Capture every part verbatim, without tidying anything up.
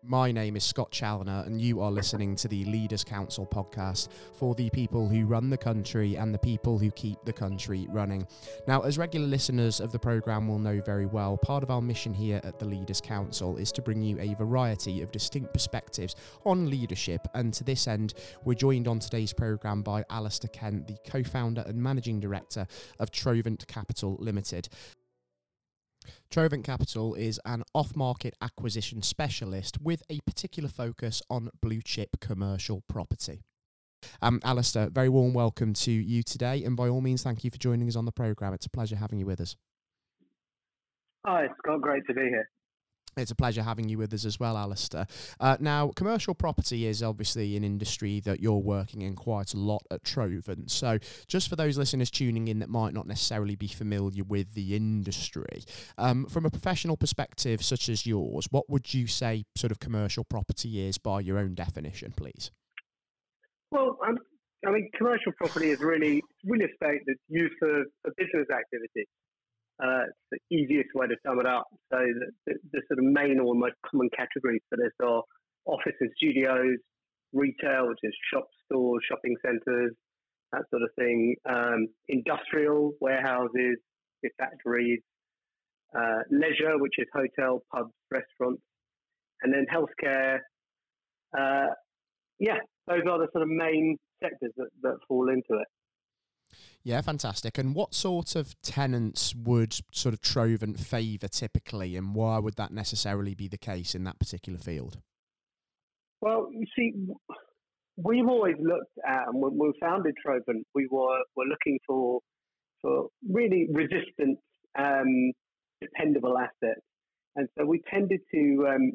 My name is Scott Challoner, and you are listening to the Leaders Council podcast for the people who run the country and the people who keep the country running. Now, as regular listeners of the programme will know very well, part of our mission here at the Leaders Council is to bring you a variety of distinct perspectives on leadership, and to this end, we're joined on today's programme by Alistair Kent, the co-founder and managing director of Trovent Capital Limited. Trovent Capital is an off-market acquisition specialist with a particular focus on blue-chip commercial property. Um, Alistair, very warm welcome to you today, and by all means, thank you for joining us on the programme. It's a pleasure having you with us. Hi, Scott. Great to be here. It's a pleasure having you with us as well, Alistair. Uh, now, commercial property is obviously an industry that you're working in quite a lot at Trovent. So just for those listeners tuning in that might not necessarily be familiar with the industry, um, from a professional perspective such as yours, what would you say sort of commercial property is by your own definition, please? Well, um, I mean, commercial property is really real estate that's used for, for business activity. Uh, it's the easiest way to sum it up. So the, the, the sort of main or most common categories for this are office and studios, retail, which is shop, stores, shopping centres, that sort of thing, um, industrial, warehouses, factories, uh, leisure, which is hotel, pubs, restaurants, and then healthcare. Uh, yeah, those are the sort of main sectors that, that fall into it. Yeah, fantastic. And what sort of tenants would sort of Trovent favour typically, and why would that necessarily be the case in that particular field? Well, you see, we've always looked at, and when we founded Trovent, we were, were looking for for really resistant, um, dependable assets. And so we tended to um,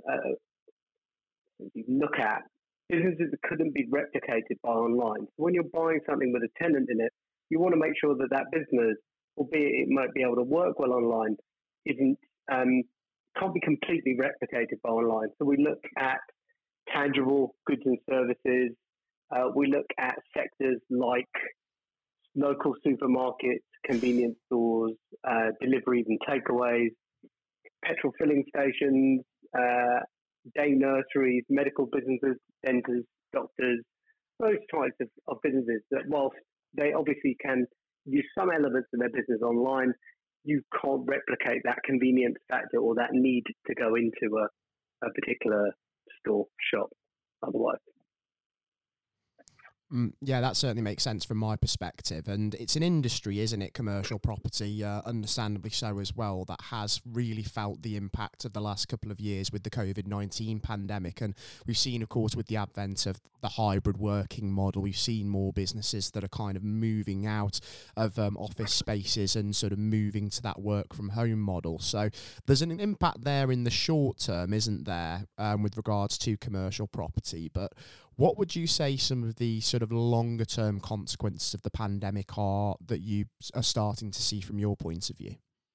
uh, look at businesses that couldn't be replicated by online. So when you're buying something with a tenant in it, you want to make sure that that business, albeit it might be able to work well online, isn't um, can't be completely replicated by online. So we look at tangible goods and services. Uh, we look at sectors like local supermarkets, convenience stores, uh, deliveries and takeaways, petrol filling stations, uh, day nurseries, medical businesses, dentists, doctors, those types of, of businesses that whilst they obviously can use some elements of their business online, you can't replicate that convenience factor or that need to go into a, a particular store, shop otherwise. Mm, yeah, that certainly makes sense from my perspective. And it's an industry, isn't it, commercial property, uh, understandably so as well, that has really felt the impact of the last couple of years with the COVID nineteen pandemic. And we've seen, of course, with the advent of the hybrid working model, we've seen more businesses that are kind of moving out of um, office spaces and sort of moving to that work from home model. So there's an impact there in the short term, isn't there, um, with regards to commercial property. But what would you say some of the sort of longer term consequences of the pandemic are that you are starting to see from your point of view?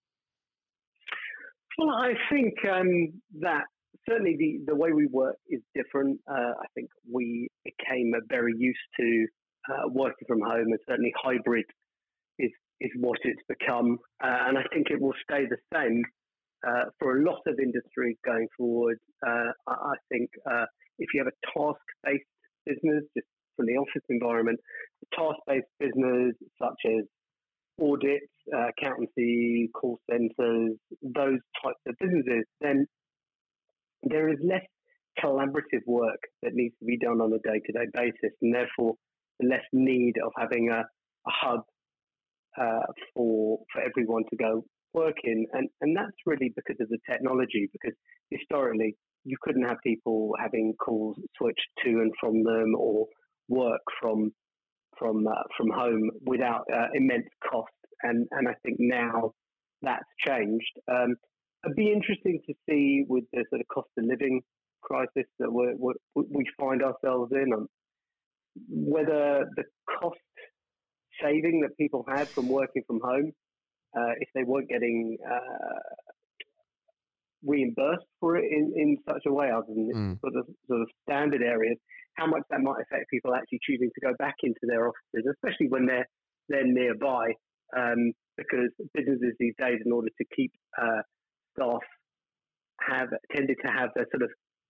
Well, I think um, that certainly the, the way we work is different. Uh, I think we became very used to uh, working from home, and certainly hybrid is, is what it's become. Uh, and I think it will stay the same uh, for a lot of industries going forward. Uh, I, I think uh, if you have a task-based business, just from the office environment, task-based business such as audits, uh, accountancy, call centres, those types of businesses, then there is less collaborative work that needs to be done on a day-to-day basis, and therefore less need of having a, a hub uh, for for everyone to go work in. And, and that's really because of the technology, because historically you couldn't have people having calls switched to and from them or work from from uh, from home without uh, immense cost. And, and I think now that's changed. Um, it'd be interesting to see with the sort of cost of living crisis that we're, we're, we find ourselves in, um, whether the cost saving that people had from working from home, uh, if they weren't getting uh, reimbursed for it in, in such a way, other than mm. sort of sort of standard areas, how much that might affect people actually choosing to go back into their offices, especially when they're they're nearby. Um, because businesses these days, in order to keep uh, staff, have tended to have their sort of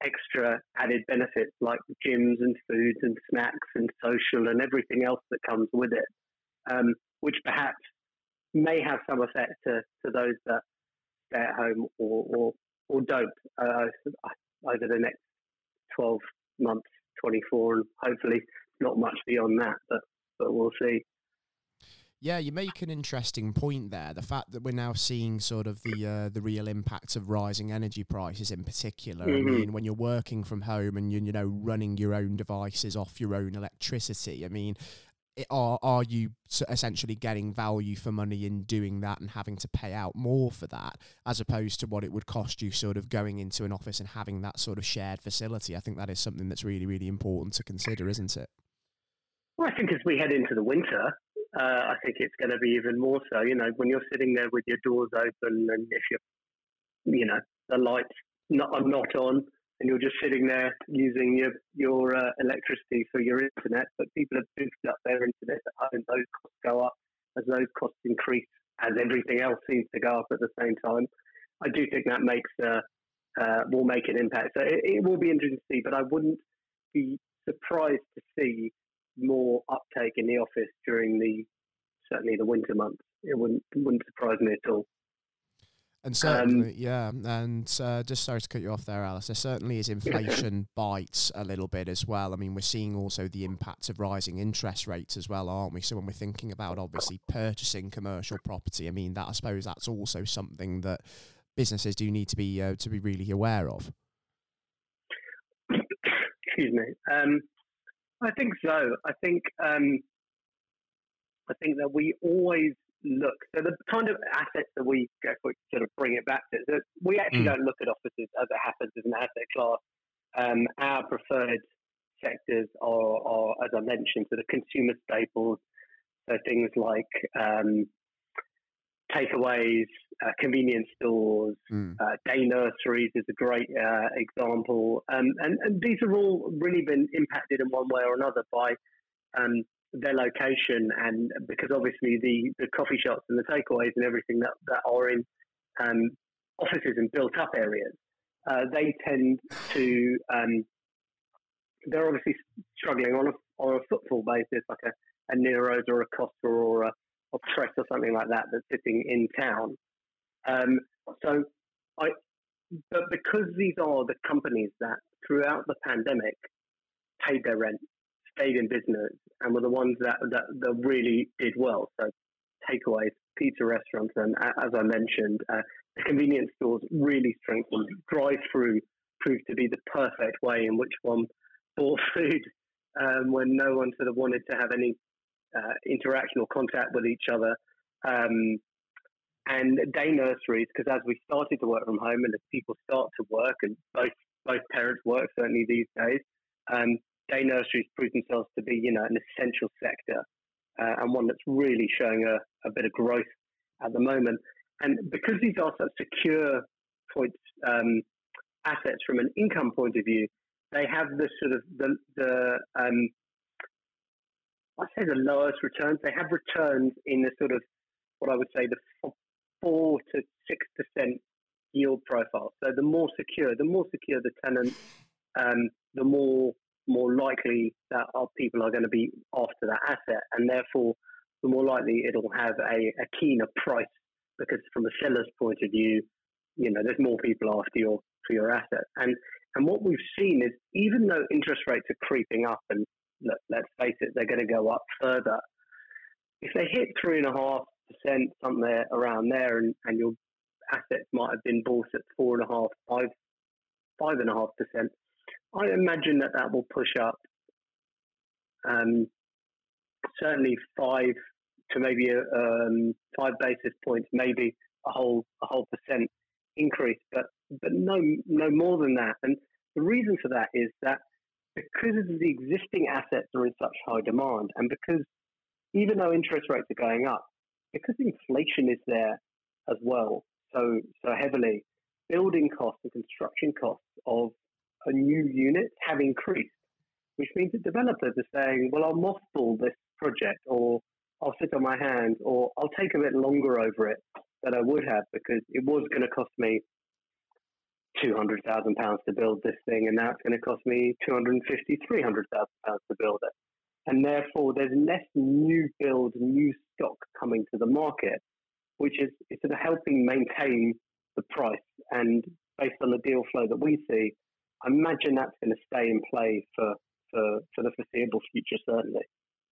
extra added benefits like gyms and foods and snacks and social and everything else that comes with it, um, which perhaps may have some effect to, to those that stay at home or or, or don't uh, over the next twelve months, twenty-four, and hopefully not much beyond that, but but we'll see. Yeah, you make an interesting point there. The fact that we're now seeing sort of the uh, the real impact of rising energy prices in particular. Mm-hmm. I mean, when you're working from home and you're, you know, running your own devices off your own electricity, I mean, it, are, are you essentially getting value for money in doing that and having to pay out more for that, as opposed to what it would cost you sort of going into an office and having that sort of shared facility? I think that is something that's really, really important to consider, isn't it? Well, I think as we head into the winter, Uh, I think it's going to be even more so. You know, when you're sitting there with your doors open and if you're, you know, the lights not, are not on and you're just sitting there using your your uh, electricity for your internet, but people have boosted up their internet at home. Those costs go up as those costs increase, as everything else seems to go up at the same time. I do think that makes uh, uh, will make an impact. So it, it will be interesting to see, but I wouldn't be surprised to see more uptake in the office during the certainly the winter months. It wouldn't wouldn't surprise me at all. And certainly, um, yeah, and uh, just sorry to cut you off there, Alice. There certainly is inflation bites a little bit as well. I mean, we're seeing also the impacts of rising interest rates as well, aren't we? So when we're thinking about obviously purchasing commercial property, I mean, that I suppose that's also something that businesses do need to be uh, to be really aware of. Excuse me. Um, I think so. I think um, I think that we always look. So the kind of assets that we go for, sort of bring it back to, that we actually mm. don't look at offices as it happens as an asset class. Um, our preferred sectors are, are, as I mentioned, sort of consumer staples. So things like um, takeaways, uh, convenience stores, mm. uh, day nurseries is a great uh, example. Um, and, and these have all really been impacted in one way or another by um, their location, and because obviously the, the coffee shops and the takeaways and everything that, that are in um, offices and built up areas, uh, they tend to, um, they're obviously struggling on a, on a footfall basis, like a, a Nero's or a Costa or a or Press or something like that that's sitting in town. Um, so, I, but because these are the companies that throughout the pandemic paid their rent, stayed in business, and were the ones that, that, that really did well. So takeaways, pizza restaurants, and as I mentioned, uh, the convenience stores really strengthened. Drive-through proved to be the perfect way in which one bought food um, when no one sort of wanted to have any Uh, interaction or contact with each other, um, and day nurseries, because as we started to work from home and as people start to work, and both both parents work certainly these days, um, day nurseries prove themselves to be, you know, an essential sector uh, and one that's really showing a, a bit of growth at the moment. And because these are such secure points, um, assets from an income point of view, they have the sort of the the um, I say the lowest returns. They have returns in the sort of what I would say the four to six percent yield profile. So the more secure, the more secure the tenant, um, the more more likely that our people are going to be after that asset, and therefore the more likely it'll have a, a keener price, because from a seller's point of view, you know, there's more people after your for your asset. And and what we've seen is, even though interest rates are creeping up, and look, let's face it, they're going to go up further. If they hit three and a half percent, somewhere around there, and, and your assets might have been bought at four and a half, five, five and a half percent, I imagine that that will push up um, certainly five to maybe a, um, five basis points, maybe a whole a whole percent increase, but but no no more than that. And the reason for that is that because the existing assets are in such high demand, and because even though interest rates are going up, because inflation is there as well so so heavily, building costs and construction costs of a new unit have increased, which means that developers are saying, well, I'll mothball this project, or I'll sit on my hands, or I'll take a bit longer over it than I would have, because it was going to cost me two hundred thousand pounds to build this thing, and now it's going to cost me two hundred fifty, three hundred thousand pounds to build it. And therefore, there's less new build, new stock coming to the market, which is it's sort of helping maintain the price. And based on the deal flow that we see, I imagine that's going to stay in play for, for, for the foreseeable future, certainly.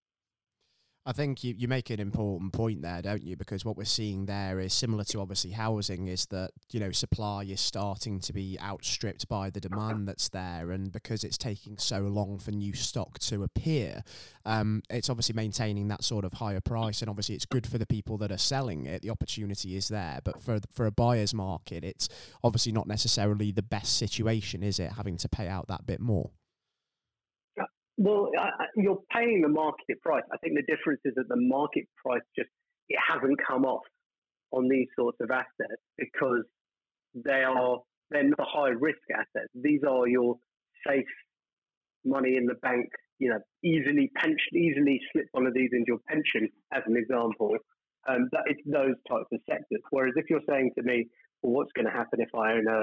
I think you, you make an important point there, don't you? Because what we're seeing there is similar to obviously housing, is that, you know, supply is starting to be outstripped by the demand that's there. And because it's taking so long for new stock to appear, um, it's obviously maintaining that sort of higher price. And obviously it's good for the people that are selling it. The opportunity is there. But for, for a buyer's market, it's obviously not necessarily the best situation, is it? Having to pay out that bit more. Well, I, you're paying the market price. I think the difference is that the market price just, it hasn't come off on these sorts of assets because they are, they're not high risk assets. These are your safe money in the bank, you know, easily pension, easily slip one of these into your pension, as an example. Um, that it's those types of sectors. Whereas if you're saying to me, well, what's going to happen if I own a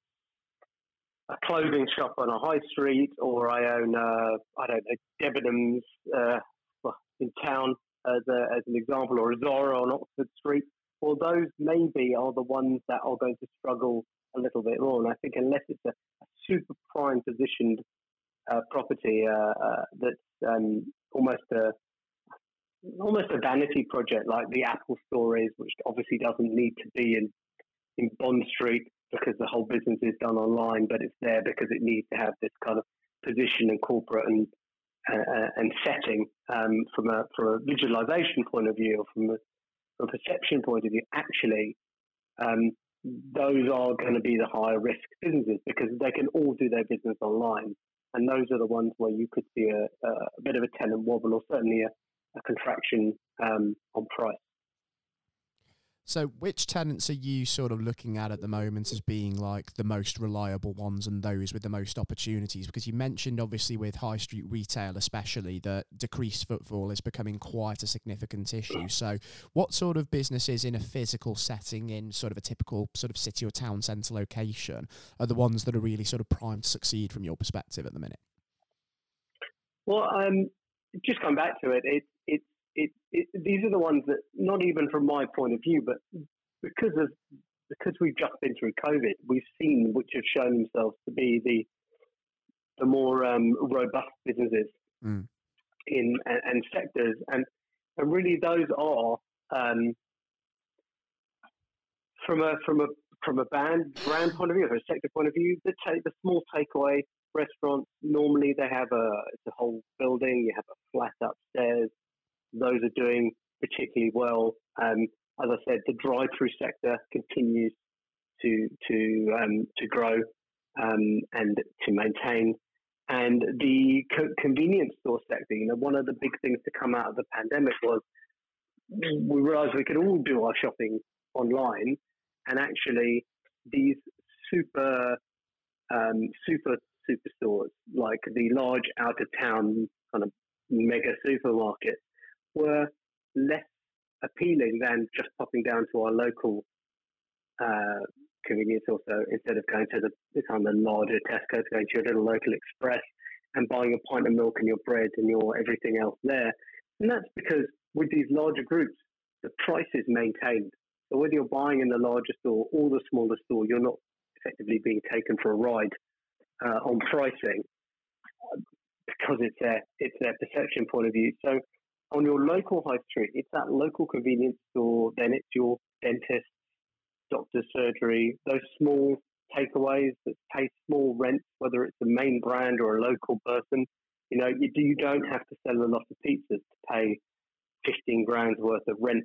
a clothing shop on a high street, or I own, uh, I don't know, Debenhams uh, well, in town as, a, as an example, or a Zara on Oxford Street. Well, those maybe are the ones that are going to struggle a little bit more. And I think unless it's a, a super prime positioned uh, property uh, uh, that's um, almost a almost a vanity project like the Apple Store is, which obviously doesn't need to be in, in Bond Street, because the whole business is done online, but it's there because it needs to have this kind of position and corporate and uh, and setting um, from a from a visualization point of view, or from a, from a perception point of view. Actually, um, those are going to be the higher risk businesses because they can all do their business online, and those are the ones where you could see a, a bit of a tenant wobble, or certainly a, a contraction um, on price. So which tenants are you sort of looking at at the moment as being like the most reliable ones and those with the most opportunities? Because you mentioned obviously with high street retail especially that decreased footfall is becoming quite a significant issue. So what sort of businesses in a physical setting in sort of a typical sort of city or town centre location are the ones that are really sort of primed to succeed from your perspective at the minute? Well, um, just come back to it, it, it It, it, these are the ones that, not even from my point of view, but because of because we've just been through COVID, we've seen which have shown themselves to be the the more um, robust businesses mm. in and, and sectors, and and really those are um, from a from a from a brand brand point of view, or a sector point of view, the take the small takeaway restaurants. Normally, they have a it's a whole building. You have a flat upstairs. Those are doing particularly well. Um, as I said, the drive-through sector continues to to um, to grow um, and to maintain. And the co- convenience store sector, you know, one of the big things to come out of the pandemic was we realised we could all do our shopping online, and actually these super um, super superstores, like the large out-of-town kind of mega supermarkets, were less appealing than just popping down to our local uh, convenience store. So instead of going to the, the kind of larger Tesco, going to your little local Express and buying a pint of milk and your bread and your everything else there. And that's because with these larger groups, the price is maintained. So whether you're buying in the larger store or the smaller store, you're not effectively being taken for a ride uh, on pricing because it's their, it's their perception point of view. So on your local high street, it's that local convenience store, then it's your dentist, doctor's surgery, those small takeaways that pay small rent, whether it's a main brand or a local person. You know, you, you don't have to sell a lot of pizzas to pay fifteen grand's worth of rent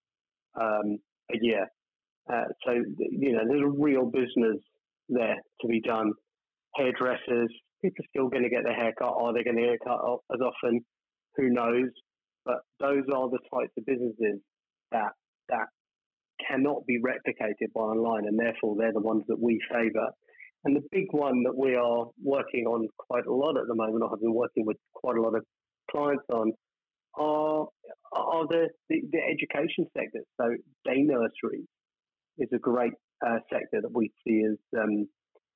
um, a year. Uh, so, you know, there's a real business there to be done. Hairdressers, people are still going to get their hair cut. Are they going to get cut as often? Who knows? But those are the types of businesses that that cannot be replicated by online, and therefore they're the ones that we favour. And the big one that we are working on quite a lot at the moment, or have been working with quite a lot of clients on, are are the, the, the education sector. So day nurseries is a great uh, sector that we see as um,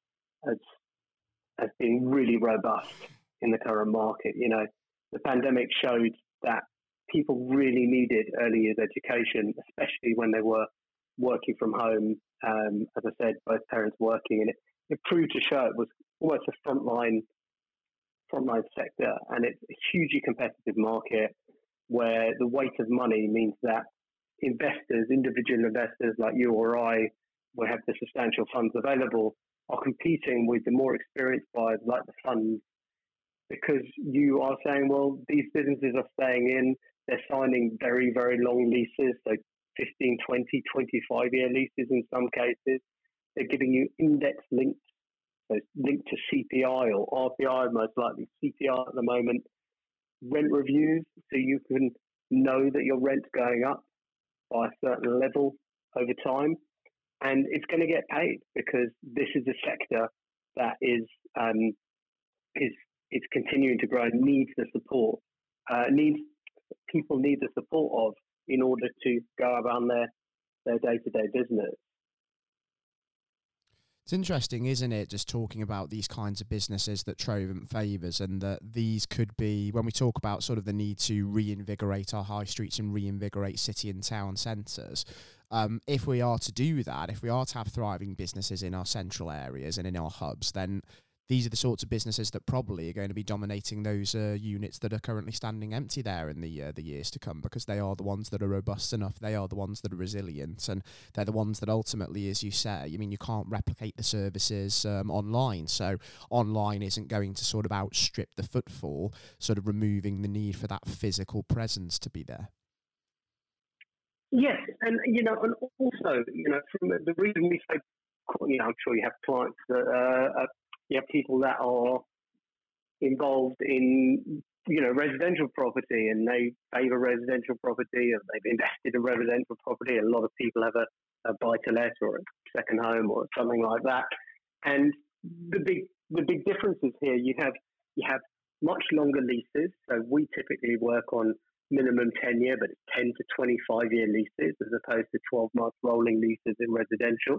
as as being really robust in the current market. You know, the pandemic showed that people really needed early years education, especially when they were working from home. Um, as I said, both parents working, and it, it proved to show it was almost a frontline frontline sector, and it's a hugely competitive market where the weight of money means that investors, individual investors like you or I, will have the substantial funds available, are competing with the more experienced buyers like the funds, because you are saying, well, these businesses are staying in, they're signing very, very long leases, so fifteen, twenty, twenty-five year leases in some cases. They're giving you index linked, so linked to C P I or R P I, most likely C P I at the moment, rent reviews, so you can know that your rent's going up by a certain level over time. And it's going to get paid because this is a sector that is um, is is continuing to grow and needs the support, uh, needs people need the support of in order to go around their their day to day business. It's interesting, isn't it, just talking about these kinds of businesses that Trovent favours, and that these could be, when we talk about sort of the need to reinvigorate our high streets and reinvigorate city and town centres, um, if we are to do that, if we are to have thriving businesses in our central areas and in our hubs, then these are the sorts of businesses that probably are going to be dominating those uh, units that are currently standing empty there in the uh, the years to come, because they are the ones that are robust enough, they are the ones that are resilient, and they're the ones that ultimately, as you say, I mean, you can't replicate the services um, online, so online isn't going to sort of outstrip the footfall, sort of removing the need for that physical presence to be there. Yes, and you know, and also, you know, from the reason we say, you know, I'm sure you have clients that uh, are you have people that are involved in, you know, residential property, and they favour residential property, or they've invested in residential property. A lot of people have a, a buy-to-let or a second home or something like that. And the big the big difference is here. You have you have much longer leases. So we typically work on minimum ten year, but it's ten to twenty-five year leases as opposed to twelve month rolling leases in residential.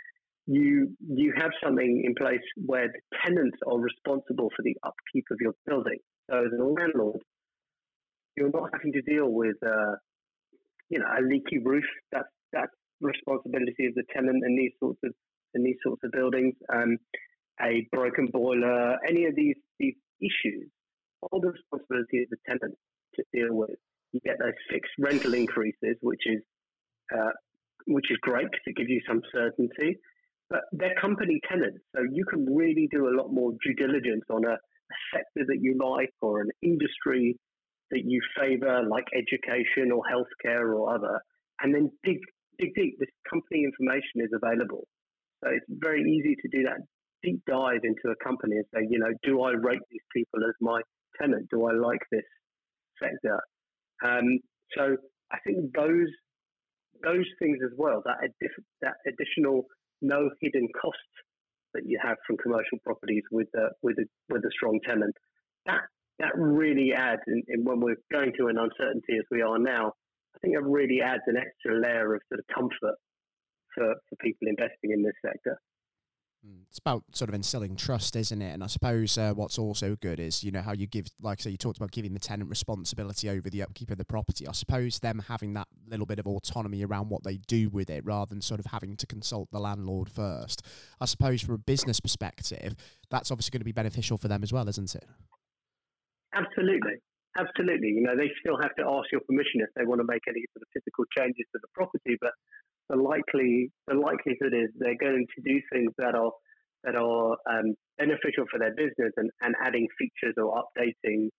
You you have something in place where the tenants are responsible for the upkeep of your building. So as a landlord, you're not having to deal with uh, you know a leaky roof. That's that's the responsibility of the tenant in these sorts of in these sorts of buildings. Um, a broken boiler, any of these these issues, all the responsibility of the tenant to deal with. You get those fixed rental increases, which is uh, which is great because it gives you some certainty. But they're company tenants, so you can really do a lot more due diligence on a, a sector that you like or an industry that you favour, like education or healthcare or other, and then dig dig deep. This company information is available, so it's very easy to do that deep dive into a company and say, you know, do I rate these people as my tenant? Do I like this sector? Um, so I think those those things as well, that addi- that additional no hidden costs that you have from commercial properties with a, with a, with a strong tenant, that that really adds, in, in when we're going through an uncertainty as we are now, I think it really adds an extra layer of sort of comfort for, for people investing in this sector. It's about sort of instilling trust, isn't it? And I suppose uh, what's also good is, you know, how you give, like I say, you talked about giving the tenant responsibility over the upkeep of the property. I suppose them having that little bit of autonomy around what they do with it, rather than sort of having to consult the landlord first. I suppose from a business perspective, that's obviously going to be beneficial for them as well, isn't it? Absolutely. Absolutely. You know, they still have to ask your permission if they want to make any sort of physical changes to the property, but the likely the likelihood is they're going to do things that are that are um, beneficial for their business, and, and adding features or updating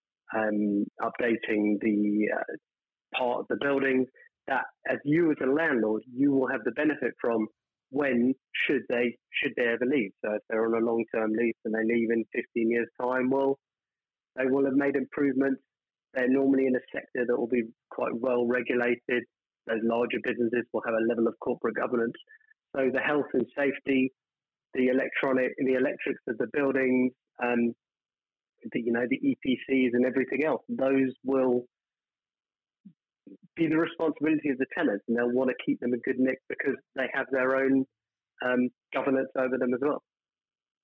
um, updating the uh, part of the building that, as you as a landlord, you will have the benefit from when should they should they ever leave. So if they're on a long term lease and they leave in fifteen years time, well, they will have made improvements. They're normally in a sector that will be quite well regulated. Those larger businesses will have a level of corporate governance. So the health and safety, the electronic, the electrics of the buildings, um, the, you know, the E P Cs and everything else, those will be the responsibility of the tenants, and they'll want to keep them in good nick because they have their own um, governance over them as well.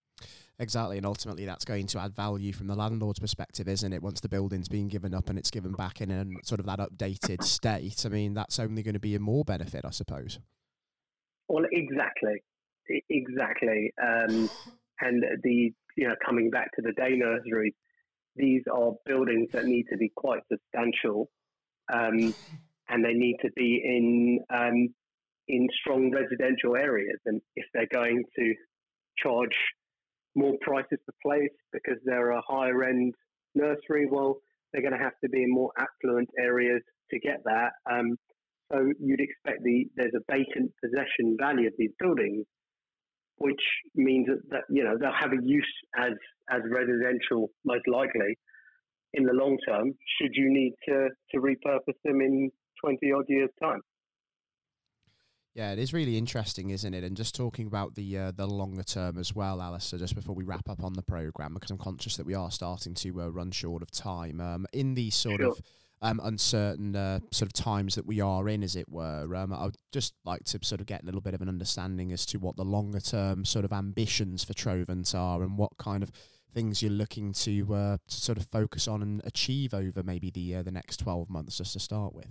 Exactly, and ultimately that's going to add value from the landlord's perspective, isn't it? Once the building's been given up and it's given back in a sort of that updated state, I mean, that's only going to be a more benefit, I suppose. Well, exactly, I- exactly. Um, and the you know coming back to the day nurseries, these are buildings that need to be quite substantial, um, and they need to be in um, in strong residential areas. And if they're going to charge more prices per place because they're a higher end nursery, well, they're going to have to be in more affluent areas to get that. Um, so you'd expect the there's a vacant possession value of these buildings, which means that, that you know they'll have a use as as residential most likely in the long term. Should you need to to repurpose them in twenty odd years' time? Yeah, it is really interesting, isn't it? And just talking about the uh, the longer term as well, Alistair, just before we wrap up on the programme, because I'm conscious that we are starting to uh, run short of time. Um, in these sort Sure. of um, uncertain uh, sort of times that we are in, as it were, um, I would just like to sort of get a little bit of an understanding as to what the longer term sort of ambitions for Trovent are and what kind of things you're looking to, uh, to sort of focus on and achieve over maybe the uh, the next twelve months, just to start with.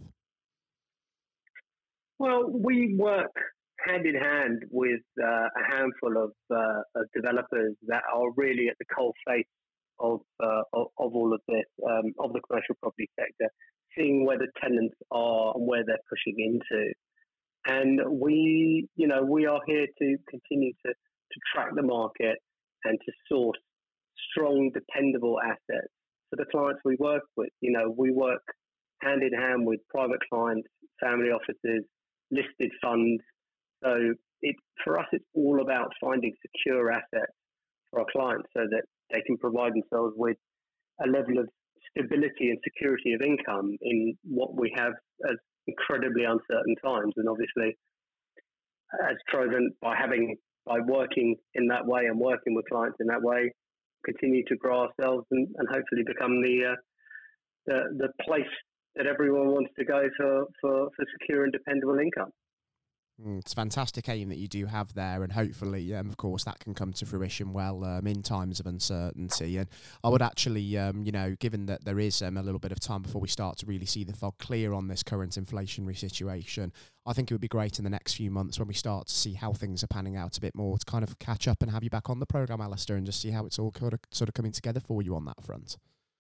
Well, we work hand in hand with uh, a handful of, uh, of developers that are really at the coalface of, uh, of of all of this, um, of the commercial property sector, seeing where the tenants are and where they're pushing into. And we, you know, we are here to continue to, to track the market and to source strong, dependable assets for the clients we work with. You know, we work hand in hand with private clients, family offices, listed funds. So it for us, it's all about finding secure assets for our clients so that they can provide themselves with a level of stability and security of income in what we have as incredibly uncertain times. And obviously, as Trovent, by having by working in that way and working with clients in that way, continue to grow ourselves and, and hopefully become the, uh, the the place that everyone wants to go for, for, for secure and dependable income. Mm, it's a fantastic aim that you do have there, and hopefully, um, of course, that can come to fruition well um, in times of uncertainty. And I would actually, um, you know, given that there is um, a little bit of time before we start to really see the fog clear on this current inflationary situation, I think it would be great in the next few months when we start to see how things are panning out a bit more to kind of catch up and have you back on the programme, Alistair, and just see how it's all sort of, sort of coming together for you on that front.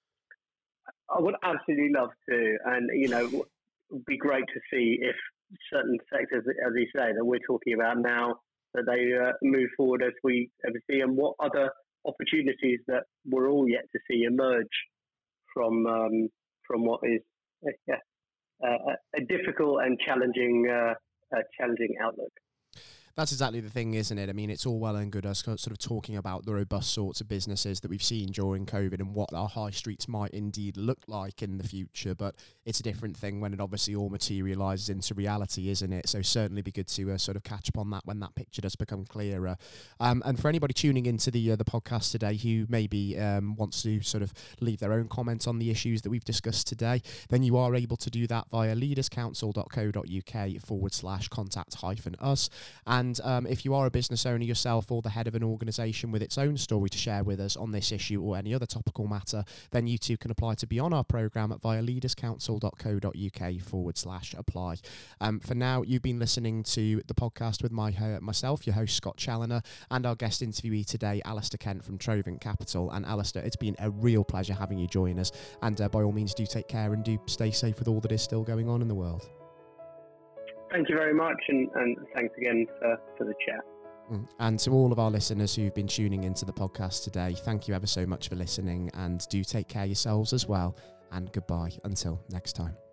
I would absolutely love to, and you know, it would be great to see if certain sectors, as you say, that we're talking about now, that they uh, move forward as we ever see, and what other opportunities that we're all yet to see emerge from um, from what is uh, yeah, uh, a difficult and challenging uh, uh, challenging outlook. That's exactly the thing, isn't it? I mean, it's all well and good us sort of talking about the robust sorts of businesses that we've seen during COVID and what our high streets might indeed look like in the future, but it's a different thing when it obviously all materialises into reality, isn't it? So certainly be good to uh, sort of catch up on that when that picture does become clearer. Um, and for anybody tuning into the uh, the podcast today who maybe um, wants to sort of leave their own comments on the issues that we've discussed today, then you are able to do that via leaderscouncil.co.uk forward slash contact hyphen us. And And um, if you are a business owner yourself or the head of an organisation with its own story to share with us on this issue or any other topical matter, then you too can apply to be on our programme via leaderscouncil.co.uk forward slash apply. Um, for now, you've been listening to the podcast with my uh, myself, your host Scott Challoner, and our guest interviewee today, Alistair Kent from Trovent Capital. And Alistair, it's been a real pleasure having you join us. And uh, by all means, do take care and do stay safe with all that is still going on in the world. Thank you very much, and, and thanks again for, for the chat. And to all of our listeners who've been tuning into the podcast today, thank you ever so much for listening, and do take care of yourselves as well. And goodbye until next time.